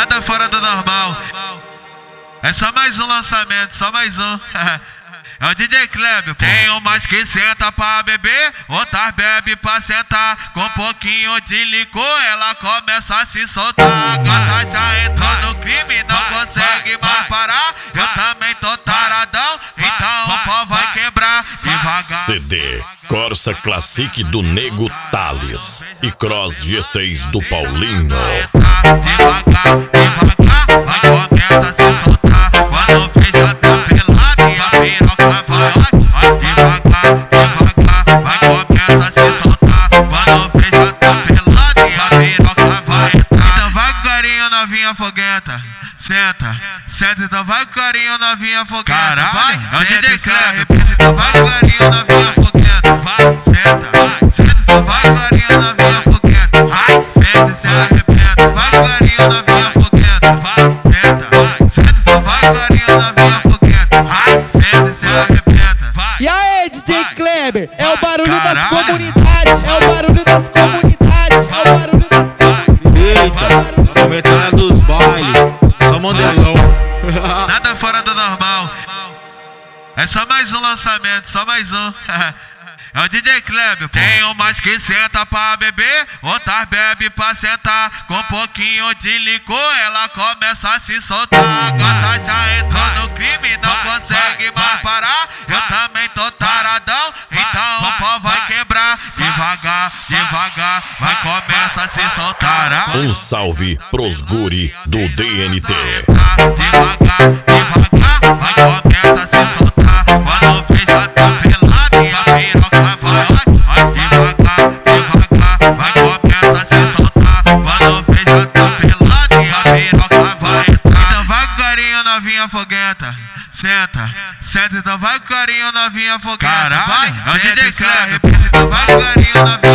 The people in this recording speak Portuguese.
nada fora do normal. É só mais um lançamento, só mais um. É o DJ Kleber. Tem umas que senta pra beber, outras bebe pra sentar. Com um pouquinho de licor ela começa a se soltar. Gata já entrou no crime, não consegue mais parar. Eu também tô taradão, então o pau vai quebrar devagar. CD Corsa Classic do Nego Thales e Cross G6 do Paulinho. Devagar, devagar, vai começa a se soltar. Quando fecha tá pelado e a piroca vai devagar, devagar, vai começa a se soltar. Quando fecha tá pelado e a piroca vai entrar. Então vai com carinho novinha foguenta, senta, senta, então vai com carinho novinha foguenta. Caralho, é o DJ Kleber. Então vai com carinho novinha foguenta, vai, senta, vai, senta, então vai com carinho novinha foguenta, vai, senta e se arrebenta. Vai com carinho novinha foguenta, vai, senta, vai, senta, então vai com carinho novinha foguenta, vai, senta e se arrebenta. E aí, DJ Kleber, é o barulho das comunidades, é o barulho das comunidades, é o barulho das comunidades. Eita, comentário dos bailes, só modelão. Nada fora do normal. É só mais um lançamento, só mais um. É o DJ Kleber. Tem umas que senta pra beber, outras bebe pra sentar. Com um pouquinho de licor ela começa a se soltar. Gata já entrou no crime, não consegue mais parar. Eu também tô taradão, então o pau vai quebrar. Devagar, devagar, vai começa a se soltar. Um salve pros guri do DNT. Devagar, devagar, vai começa a se soltar. Quando fecha tá pelado e a piroca vai devagar, devagar, vai começa a se soltar. Quando fecha tá pelado e a piroca vai entrar. Então vai com carinho novinha foguenta, senta, senta, então vai com carinho novinha foguenta. Caralho, é o DJ Kleber. Então vai com carinho novinha